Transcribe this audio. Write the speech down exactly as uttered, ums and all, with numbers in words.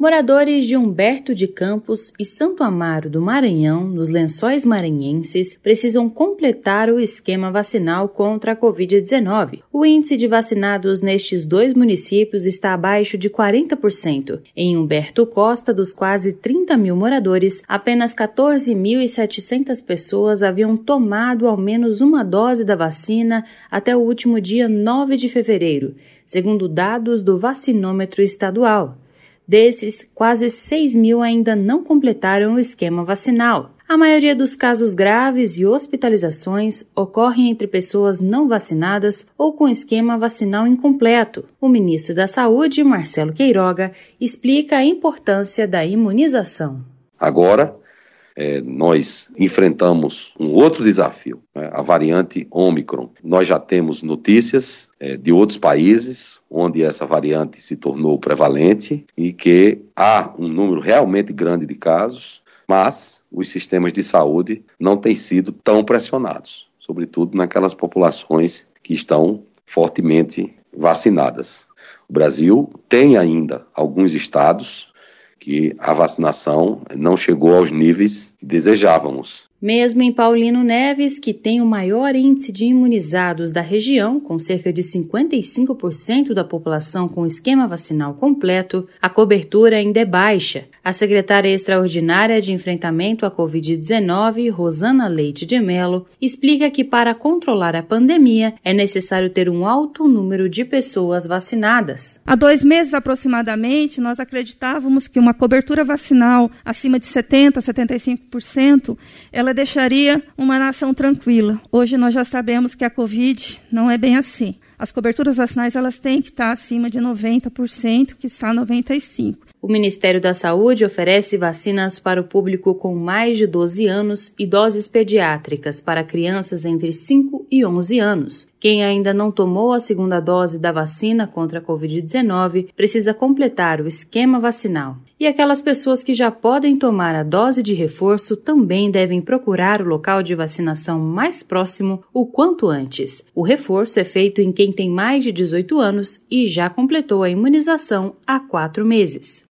Moradores de Humberto de Campos e Santo Amaro do Maranhão, nos Lençóis Maranhenses, precisam completar o esquema vacinal contra a covid dezenove. O índice de vacinados nestes dois municípios está abaixo de quarenta por cento. Em Humberto Costa, dos quase trinta mil moradores, apenas quatorze mil e setecentas pessoas haviam tomado ao menos uma dose da vacina até o último dia nove de fevereiro, segundo dados do vacinômetro estadual. Desses, quase seis mil ainda não completaram o esquema vacinal. A maioria dos casos graves e hospitalizações ocorrem entre pessoas não vacinadas ou com esquema vacinal incompleto. O ministro da Saúde, Marcelo Queiroga, explica a importância da imunização. Agora, é, nós enfrentamos um outro desafio, né? A variante Ômicron. Nós já temos notícias é, de outros países onde essa variante se tornou prevalente e que há um número realmente grande de casos, mas os sistemas de saúde não têm sido tão pressionados, sobretudo naquelas populações que estão fortemente vacinadas. O Brasil tem ainda alguns estados que a vacinação não chegou aos níveis que desejávamos. Mesmo em Paulino Neves, que tem o maior índice de imunizados da região, com cerca de cinquenta e cinco por cento da população com esquema vacinal completo, a cobertura ainda é baixa. A secretária extraordinária de enfrentamento à covid dezenove, Rosana Leite de Mello, explica que para controlar a pandemia é necessário ter um alto número de pessoas vacinadas. Há dois meses aproximadamente, nós acreditávamos que uma cobertura vacinal acima de setenta por cento, setenta e cinco por cento, ela deixaria uma nação tranquila. Hoje nós já sabemos que a Covid não é bem assim. As coberturas vacinais elas têm que estar acima de noventa por cento, que está noventa e cinco por cento. O Ministério da Saúde oferece vacinas para o público com mais de doze anos e doses pediátricas para crianças entre cinco e onze anos. Quem ainda não tomou a segunda dose da vacina contra a covid dezenove precisa completar o esquema vacinal. E aquelas pessoas que já podem tomar a dose de reforço também devem procurar o local de vacinação mais próximo o quanto antes. O reforço é feito em quem tem mais de dezoito anos e já completou a imunização há quatro meses.